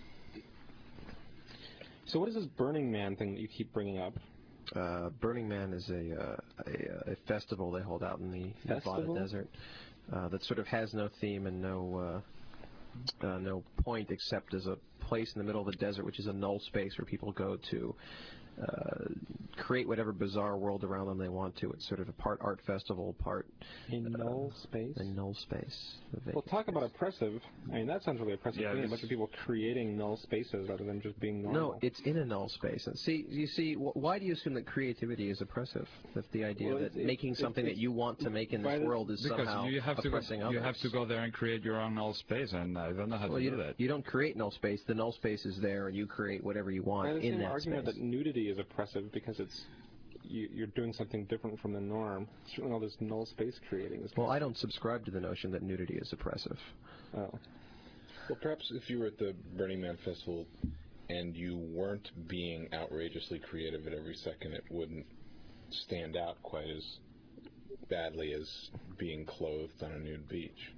So what is this Burning Man thing that you keep bringing up? Uh, Burning Man is a, uh, a a festival they hold out in the Festival? Nevada desert uh, that sort of has no theme and no uh, uh, no point except as a place in the middle of the desert, which is a null space where people go to uh, create whatever bizarre world around them they want to. It's sort of a part art festival, part In uh, null space? a null space. a Well, vacant talk about space. oppressive. I mean, that sounds really oppressive Yeah, to me. A this- bunch of people creating null spaces rather than just being normal. No, it's in a null space. And see, you see, wh- why do you assume that creativity is oppressive? That the idea Well, that it's- making it's- something it's- that you want to make in by this the- world is Because somehow you have to go, oppressing you others. have to go there and create your own null space, and I don't know how Well, to you do don't, that. you don't create null space. The null space is there, and you create whatever you By want the in same that argument space. that nudity is oppressive because it's you, you're doing something different from the norm. Certainly, all this null space creating is. Well, I don't subscribe to the notion that nudity is oppressive. Oh. Well, perhaps if you were at the Burning Man Festival and you weren't being outrageously creative at every second, it wouldn't stand out quite as badly as being clothed on a nude beach.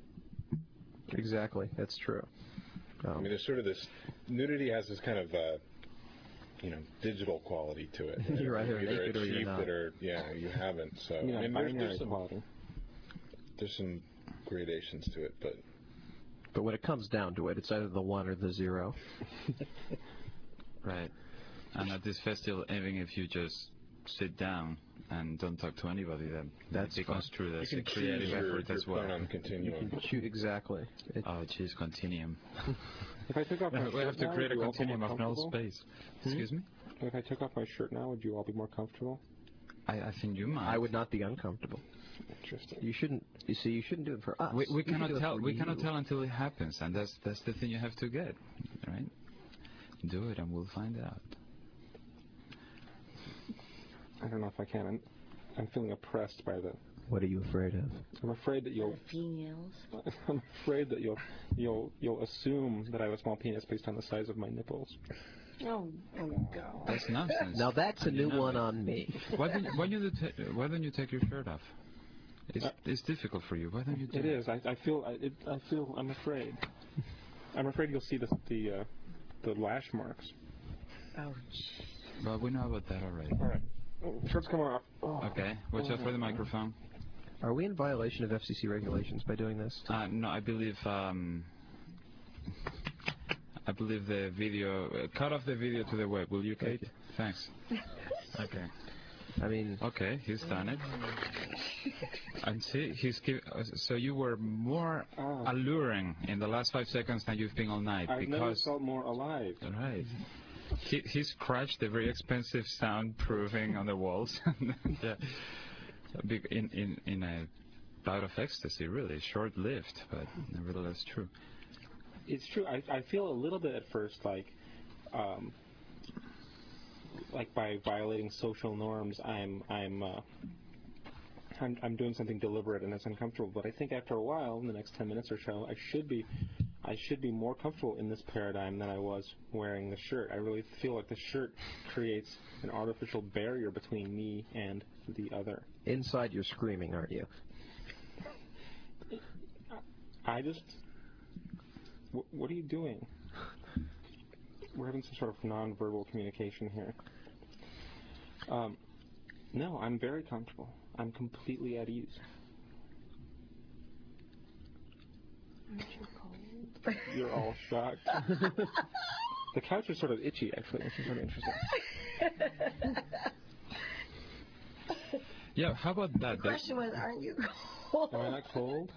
Exactly, that's true. I Um, mean, there's sort of this nudity has this kind of uh, you know, digital quality to it. You're either either naked or you're achieved not. it or yeah, you haven't. So You know, I mean, there's, binary there's some quality. there's some gradations to it, but But when it comes down to it, it's either the one or the zero. Right. And at this festival, even if you just sit down and don't talk to anybody, then That's it becomes true. you That's can a choose creative your, effort your as well. pronoun continuum. Shoot, exactly. It, Oh, geez, continuum. If I took off my We shirt have to now, create a would you all feel continuum more of null comfortable? space. Excuse me? If I took off my shirt now, would you all be more comfortable? I, I think you might. I would not be uncomfortable. Interesting. You shouldn't. You see, you shouldn't do it for us. We, we You should cannot do it tell. for We you. cannot tell until it happens, and that's that's the thing you have to get, right? Do it, and we'll find out. I don't know if I can. I'm, I'm feeling oppressed by the. What are you afraid of? I'm afraid that you'll. Females. I'm afraid that you'll you'll you'll assume that I have a small penis based on the size of my nipples. Oh, oh God. That's nonsense. Now that's a You new know one it. on me. Why don't you, why don't you ta- why don't you take your shirt off? It's Uh, it's difficult for you. Why don't you do It is. I, I feel. I, it, I feel. I'm afraid. I'm afraid you'll see the the uh, the lash marks. Oh, jeez. Well, we know about that already. All right. Oh, shirt's coming off. Oh. Okay. Watch out for the microphone. Are we in violation of F C C regulations by doing this? Uh, no, I believe. Um, I believe the video. Uh, cut off the video to the web, will you, Kate? Thanks. Okay. I mean, Okay, he's done it. And see, he's give, uh, so you were more Ah. alluring in the last five seconds than you've been all night I've never because. felt more alive. Right. He he scratched the very expensive soundproofing on the walls. Yeah. Big- In in in a bout of ecstasy, really short-lived, but nevertheless true. It's true. I I feel a little bit at first like, um, like by violating social norms, I'm I'm. Uh, I'm, I'm doing something deliberate and it's uncomfortable, but I think after a while, in the next ten minutes or so, I should be, I should be more comfortable in this paradigm than I was wearing the shirt. I really feel like the shirt creates an artificial barrier between me and the other. inside you're screaming, aren't you? I just, wh- what are you doing? We're having some sort of non-verbal communication here. Um, no, I'm very comfortable. I'm completely at ease. Aren't you cold? You're all shocked. The couch is sort of itchy, actually, which is sort of interesting. Yeah, how about that? The That- question was, aren't you cold? Am I not cold?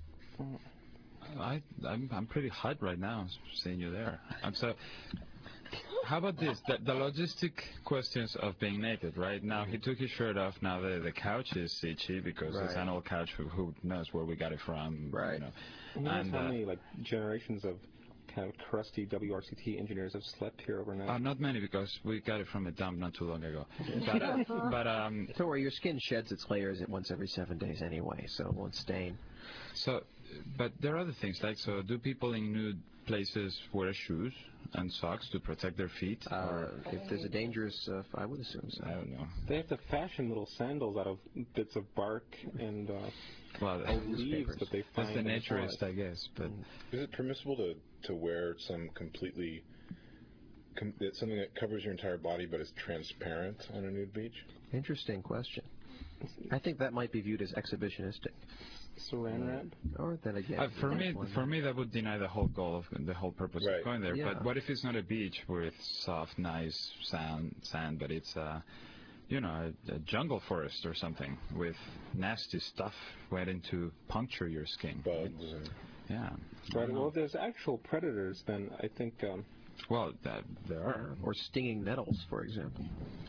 I I'm I'm pretty hot right now, seeing you there. I'm so. How about this? The, the logistic questions of being naked, right? Now he took his shirt off. Now the the couch is itchy because it's Right. an old couch. Who, who knows where we got it from? Right. You know. You know And, how uh, many like generations of kind of crusty W R C T engineers have slept here overnight? Uh, not many because we got it from a dump not too long ago. But, uh, but um, Don't worry, your skin sheds its layers at once every seven days anyway, so it won't stain. so, but there are other things like so. Do people in nude places wear shoes and socks to protect their feet? Uh, or if there's a dangerous, uh, I would assume so. I don't know. They have to fashion little sandals out of bits of bark and uh, Well, old leaves newspapers. that they find. that's the in naturist, forest. I guess. But Is it permissible to, to wear some completely com- that- something that covers your entire body but is transparent on a nude beach? Interesting question. I think that might be viewed as exhibitionistic. Saran wrap. Or then again, Uh, for me, one- for me, that would deny the whole goal of the whole purpose Right. of going there. Yeah. But what if it's not a beach with soft, nice sand, sand, but it's uh, you know, a, a jungle forest or something with nasty stuff waiting to puncture your skin? Bugs and Yeah. Right. Well, if there's actual predators, then I think um, Well, that, there are. or stinging nettles, for example,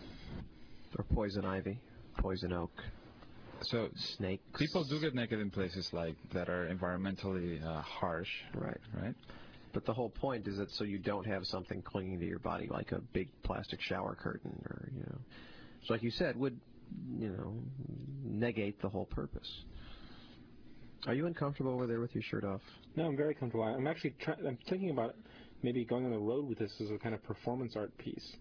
or poison ivy, poison oak, So snakes. people do get naked in places like that are environmentally uh, harsh, Right. right? But the whole point is that so you don't have something clinging to your body like a big plastic shower curtain, or you know, so like you said, would you know negate the whole purpose. Are you uncomfortable over there with your shirt off? no, I'm very comfortable. I'm actually try- I'm thinking about maybe going on the road with this as a kind of performance art piece.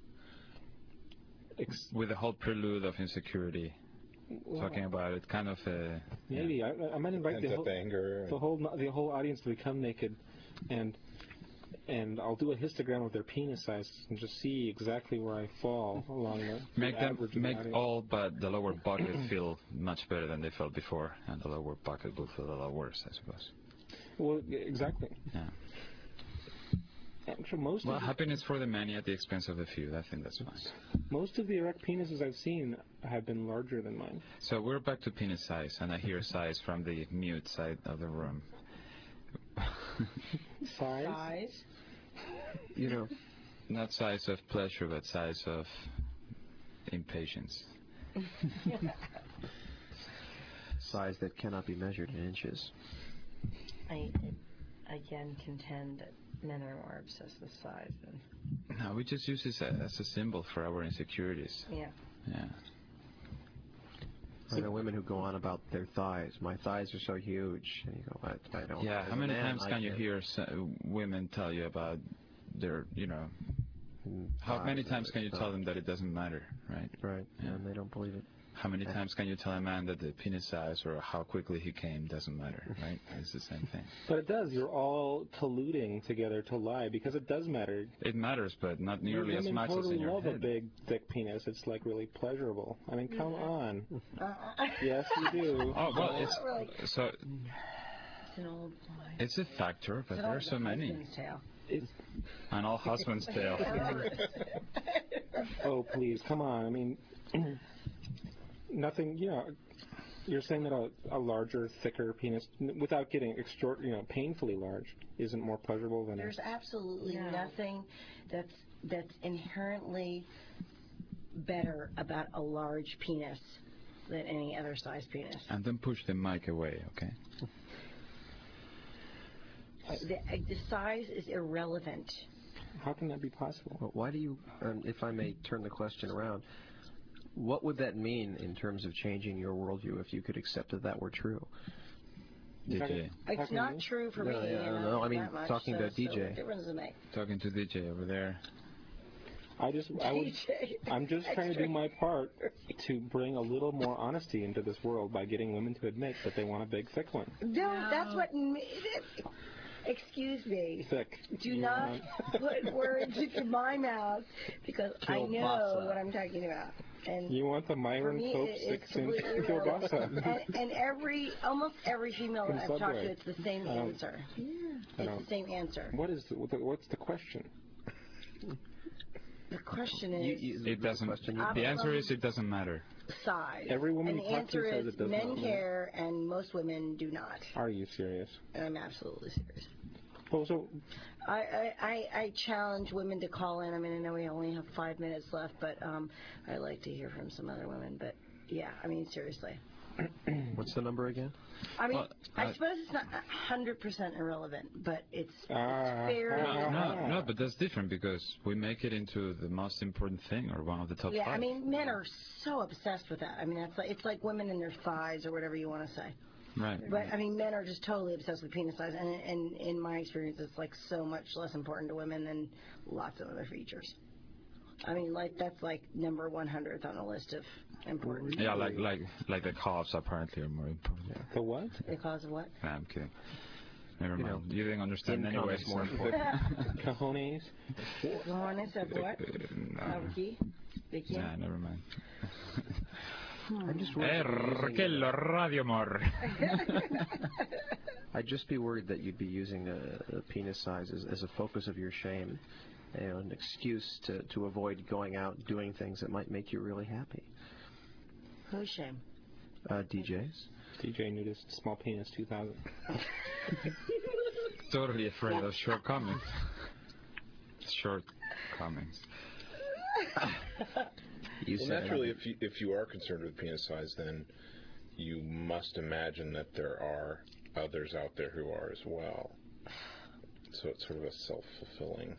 Ex- With the whole prelude of insecurity, well, talking about it, kind of a maybe I, I might invite pent the up whole, anger. the whole the whole audience to become naked and and I'll do a histogram of their penis size and just see exactly where I fall along the, the Make them average of the make audience. all but the lower bucket feel much better than they felt before, and the lower bucket will feel a lot worse, I suppose. Well, yeah, exactly. Yeah. Actually, most Well, of the, happiness for the many at the expense of the few. I think that's fine. most of the erect penises I've seen have been larger than mine. So we're back to penis size, and I hear size from the mute side of the room. Size? Size. You know, Not size of pleasure, but size of impatience. size that cannot be measured in inches. I again contend that men are more obsessed with size than. No, we just use this as a symbol for our insecurities. Yeah. Yeah. I know women who go on about their thighs. My thighs are so huge. And you go, I, I don't. Yeah, as how a many man, times I can you can't- hear so, women tell you about their, you know, how thighs many and times their can you tell thighs. them that it doesn't matter, right? Right, Yeah. and they don't believe it. How many times can you tell a man that the penis size or how quickly he came doesn't matter, right? It's the same thing. But it does. You're all colluding together to lie because it does matter. It matters, but not nearly as Women much totally as in your love a head. big, thick penis. It's like really pleasurable. I mean, come on. Uh, Yes, you do. Oh, well, it's, really. so It's an old lie. it's a factor, but It's there all are so the many. husband's tale. It's, An all husband's tale. oh, please, come on. I mean, nothing. You know, you're saying that a, a larger, thicker penis, n- without getting extort, you know, painfully large, isn't more pleasurable than. There's absolutely No. nothing that's that's inherently better about a large penis than any other size penis. And then push the mic away, okay? The, the size is irrelevant. A, how can that be possible? Well, why do you, um, if I may turn the question around, what would that mean in terms of changing your worldview if you could accept that that were true? D J. It's Talking not to me? true for No, me. yeah, I you don't know, know. I mean, that much, talking so, to D J. So what difference does it make? Talking to D J over there. I just, I would, D J. I'm just trying to do my part to bring a little more honesty into this world by getting women to admit that they want a big, thick one. No, that's what. ma- Excuse me. Thick. Do You not want- put words into my mouth because I know Kielbasa. what I'm talking about. And You want the Myron For me, Cope it- it's six-inch completely kielbasa. and, and every, almost every female From that I've talked Subway. to, it's the same I don't- answer. I It's don't- the same answer. What is the, what the, what's the question? The question You- is you- It the doesn't. question you- I'm- The answer is it doesn't matter. size. Every woman and the you talk to answer says is it does men not matter. care and most women do not. Are you serious? And I'm absolutely serious. Well, so I, I, I, I challenge women to call in. I mean, I know we only have five minutes left, but um, I'd like to hear from some other women. But yeah, I mean, seriously. What's the number again? I mean, Well, I I- suppose it's not one hundred percent irrelevant, but it's, Ah, it's fairly. ah, No, no, but that's different because we make it into the most important thing or one of the top Yeah, five. I mean, men are so obsessed with that. I mean, that's like it's like women and their thighs or whatever you want to say. Right. But I mean, men are just totally obsessed with penis size, and, and in my experience, it's like so much less important to women than lots of other features. I mean, like that's like number one hundredth on the list of important. Yeah, like like like the calves apparently are more important. the what? Because of what? Nah, I'm kidding. Never You mind. know, You didn't understand income anyway. is more so- important. Cajones? Cojones of what? No. Aquí? Vicky? Nah, never mind. I'm just worried that you're Er, using, que lo radio mor. I'd just be worried that you'd be using a, a penis size as, as a focus of your shame, you know, an excuse to, to avoid going out doing things that might make you really happy. Who's shame? Uh, D Js. D J Nudist, Small Penis two thousand. Totally afraid of shortcomings. Shortcomings. You Well, said naturally, if you if you are concerned with penis size, then you must imagine that there are others out there who are as well. So it's sort of a self-fulfilling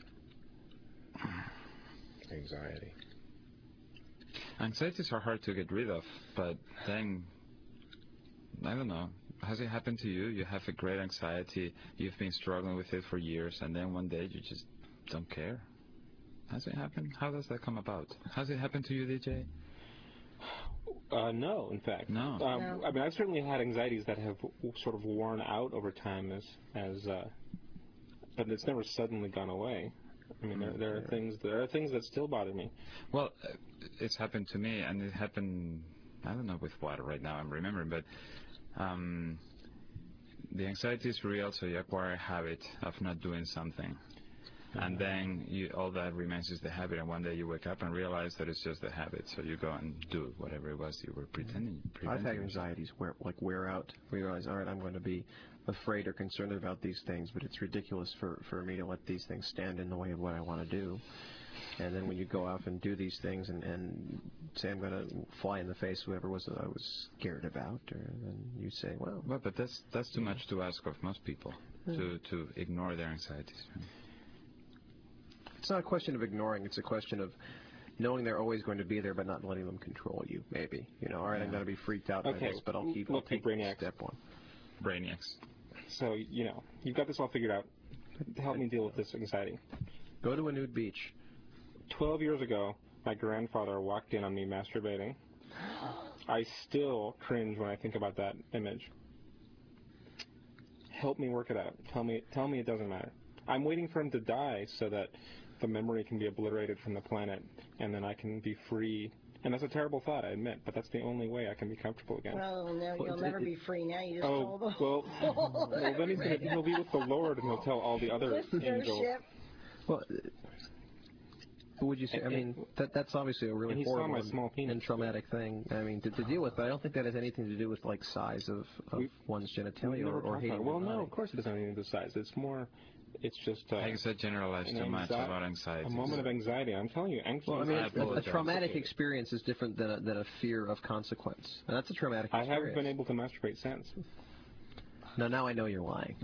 anxiety. Anxieties are hard to get rid of, but then, I don't know. Has it happened to you? You have a great anxiety, you've been struggling with it for years, and then one day you just don't care? Has it happened? How does that come about? Has it happened to you, D J? Uh, no, in fact. No. Um, No. I mean, I've certainly had anxieties that have w- sort of worn out over time as as uh, but it's never suddenly gone away. I mean, there, there are things there are things that still bother me. Well, uh, it's happened to me, and it happened, I don't know with what right now I'm remembering, but um, the anxiety is real, so you acquire a habit of not doing something. And then you, all that remains is the habit, and one day you wake up and realize that it's just a habit, so you go and do whatever it was you were pretending. I've had preventing. anxieties where, like, wear out. We realize, all right, I'm going to be afraid or concerned about these things, but it's ridiculous for, for me to let these things stand in the way of what I want to do. And then when you go off and do these things and, and say, I'm going to fly in the face whoever was I was scared about, or then you say, well... Well, but that's, that's too much to ask of most people, to, to ignore their anxieties. It's not a question of ignoring. It's a question of knowing they're always going to be there, but not letting them control you. Maybe, you know. All right, I'm going to be freaked out Okay, by this, but I'll keep. we'll I'll keep take Brainiacs. step one. Brainiacs. So, you know, you've got this all figured out. Help me deal with this anxiety. Go to a nude beach. Twelve years ago, my grandfather walked in on me masturbating. I still cringe when I think about that image. Help me work it out. Tell me, tell me it doesn't matter. I'm waiting for him to die so that the memory can be obliterated from the planet, and then I can be free. And that's a terrible thought, I admit, but that's the only way I can be comfortable again. Well, no, Well, you'll it- never it- be free now. You just Oh, told them. well, well, then he's gonna, he'll be with the Lord, and he'll tell all the other angels. Ship. Well, uh, what would you say? I mean, that that's obviously a really And he saw horrible my and, small penis. and traumatic thing. I mean, to, to deal with, but I don't think that has anything to do with like size of, of We- one's We genitalia never or, or talk hating about it. Well, your no, body. of course it doesn't have anything to do with size. It's more, it's just uh, I guess I generalized an too much anxi- about anxiety. a moment of anxiety. I'm telling you, anxiety. Well, I mean, I a, a apologize. traumatic Okay. experience is different than a, than a fear of consequence. And that's a traumatic I experience. haven't been able to masturbate since. No, now I know you're lying.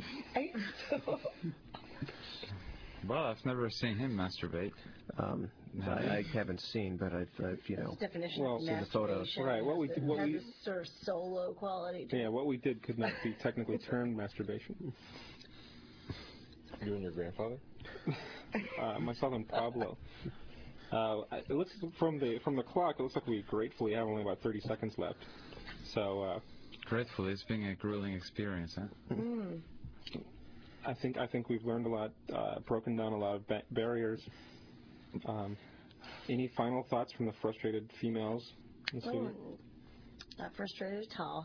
Well, I've never seen him masturbate. Um, I, I haven't seen, but I've, I've you know. That's the definition Well, of so the photos. masturbation. Right, what we- It what has we- a sort of solo quality to it. Yeah, what we did could not be technically termed masturbation. You and your grandfather? Uh, myself and Pablo. Uh, it looks from the from the clock. It looks like we gratefully have only about thirty seconds left. So uh, Gratefully, it's been a grueling experience, huh? Mm. I think I think we've learned a lot, uh, broken down a lot of ba- barriers. Um, any final thoughts from the frustrated females in the studio? Oh, not frustrated at all.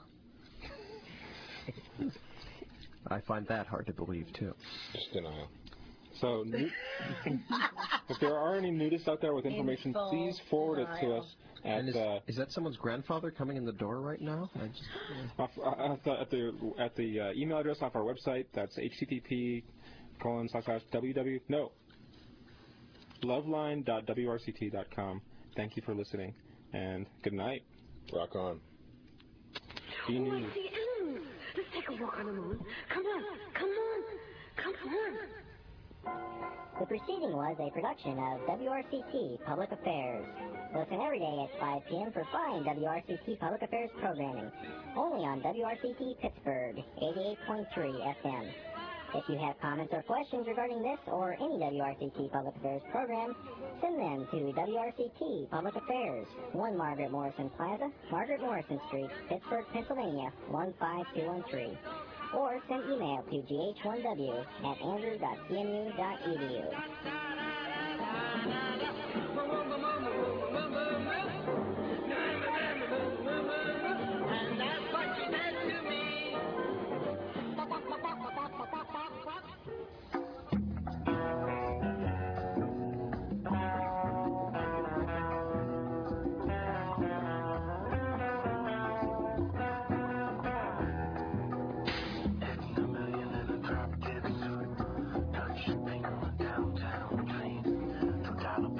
I find that hard to believe too. Just denial. So, nu- if there are any nudists out there with information, Info please forward it to denial. us at And is, uh, is that someone's grandfather coming in the door right now? I just, off, uh, at the at the, at the uh, email address off our website. That's http colon slash slash www no loveline dot w r c t dot com. Thank you for listening, and good night. Rock on. Be Oh, nude. I see Ellen. Let's take a walk on the moon. Come on, come on, come on. The preceding was a production of W R C T Public Affairs. Listen every day at five p m for fine W R C T Public Affairs programming, only on W R C T Pittsburgh, eighty-eight point three F M. If you have comments or questions regarding this or any W R C T Public Affairs program, send them to W R C T Public Affairs, one Margaret Morrison Plaza, Margaret Morrison Street, Pittsburgh, Pennsylvania, one five two one three. Or send email to g h one w at andrew dot c m u dot e d u. And that's what she said to me. A million in a drop dead suit. Touch your finger on downtown dream. Two dollar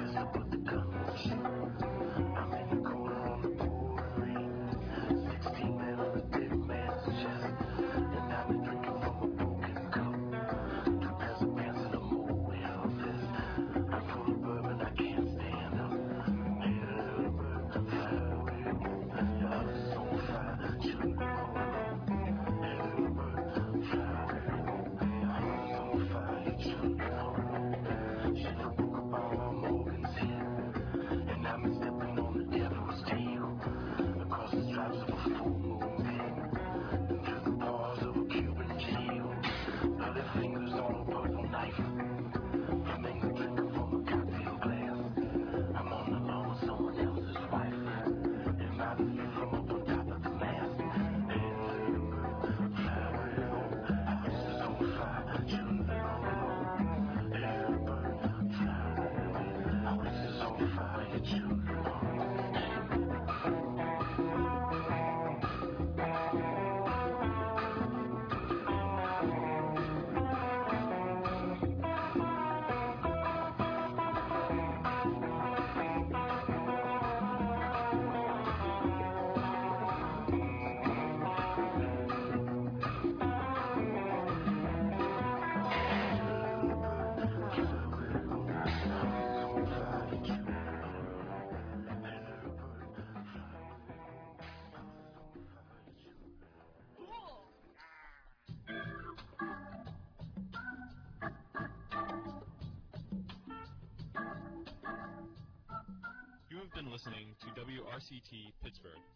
been listening to W R C T Pittsburgh.